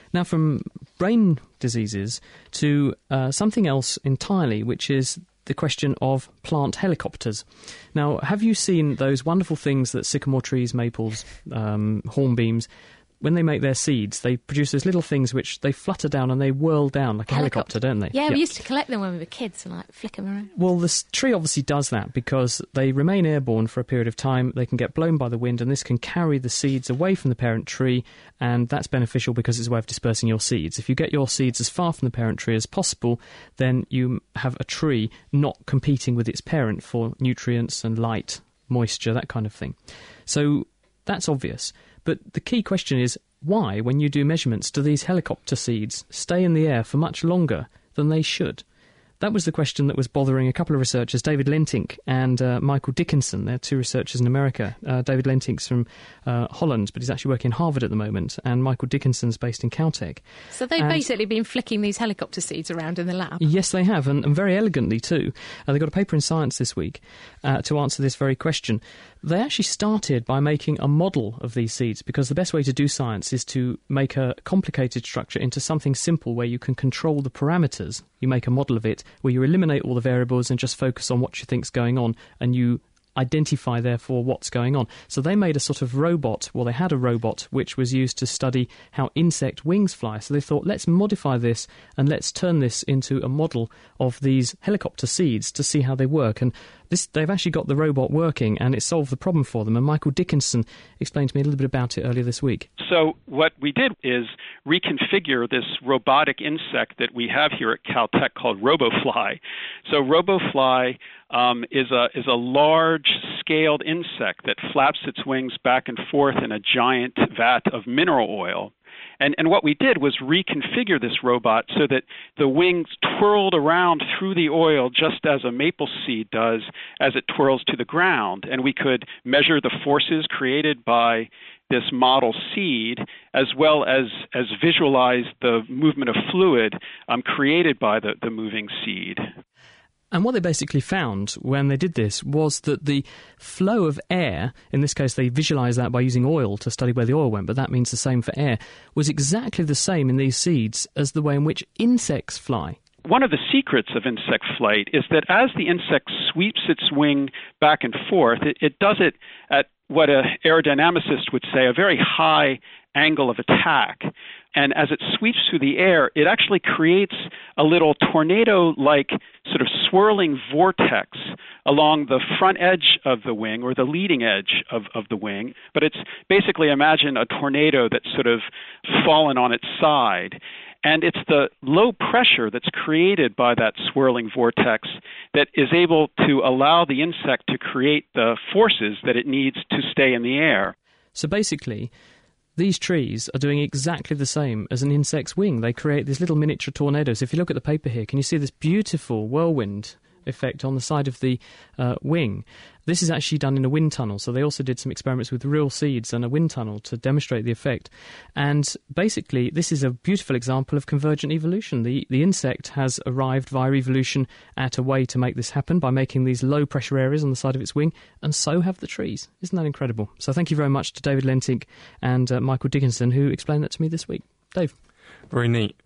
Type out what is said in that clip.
Now, from brain diseases to something else entirely, which is the question of plant helicopters. Now, have you seen those wonderful things that sycamore trees, maples, hornbeams, when they make their seeds, they produce those little things which they flutter down and they whirl down like a helicopter, don't they? Yeah, we used to collect them when we were kids and flick them around. Well, this tree obviously does that because they remain airborne for a period of time. They can get blown by the wind, and this can carry the seeds away from the parent tree, and that's beneficial because it's a way of dispersing your seeds. If you get your seeds as far from the parent tree as possible, then you have a tree not competing with its parent for nutrients and light, moisture, that kind of thing. So that's obvious. But the key question is, why, when you do measurements, do these helicopter seeds stay in the air for much longer than they should? That was the question that was bothering a couple of researchers, David Lentink and Michael Dickinson. They're two researchers in America. David Lentink's from Holland, but he's actually working in Harvard at the moment, and Michael Dickinson's based in Caltech. So they've basically been flicking these helicopter seeds around in the lab? Yes, they have, and very elegantly too. They got a paper in Science this week to answer this very question. They actually started by making a model of these seeds, because the best way to do science is to make a complicated structure into something simple where you can control the parameters. You make a model of it where you eliminate all the variables and just focus on what you think's going on, and you identify, therefore, what's going on. So they made a sort of robot, well, they had a robot which was used to study how insect wings fly. So they thought, let's modify this and let's turn this into a model of these helicopter seeds to see how they work. And they've actually got the robot working, and it solved the problem for them. And Michael Dickinson explained to me a little bit about it earlier this week. So what we did is reconfigure this robotic insect that we have here at Caltech called RoboFly. So RoboFly is a large-scaled insect that flaps its wings back and forth in a giant vat of mineral oil. And what we did was reconfigure this robot so that the wings twirled around through the oil just as a maple seed does as it twirls to the ground. And we could measure the forces created by this model seed, as well as visualize the movement of fluid created by the moving seed. And what they basically found when they did this was that the flow of air, in this case they visualised that by using oil to study where the oil went, but that means the same for air, was exactly the same in these seeds as the way in which insects fly. One of the secrets of insect flight is that as the insect sweeps its wing back and forth, it does it at what an aerodynamicist would say, a very high angle of attack. And as it sweeps through the air, it actually creates a little tornado-like sort of swirling vortex along the front edge of the wing, or the leading edge of the wing. But it's basically, imagine a tornado that's sort of fallen on its side. And it's the low pressure that's created by that swirling vortex that is able to allow the insect to create the forces that it needs to stay in the air. So basically, these trees are doing exactly the same as an insect's wing. They create these little miniature tornadoes. If you look at the paper here, can you see this beautiful whirlwind effect on the side of the wing? This is actually done in a wind tunnel, so they also did some experiments with real seeds and a wind tunnel to demonstrate the effect. And basically, this is a beautiful example of convergent evolution. The insect has arrived via evolution at a way to make this happen by making these low-pressure areas on the side of its wing, and so have the trees. Isn't that incredible? So thank you very much to David Lentink and Michael Dickinson, who explained that to me this week. Dave? Very neat.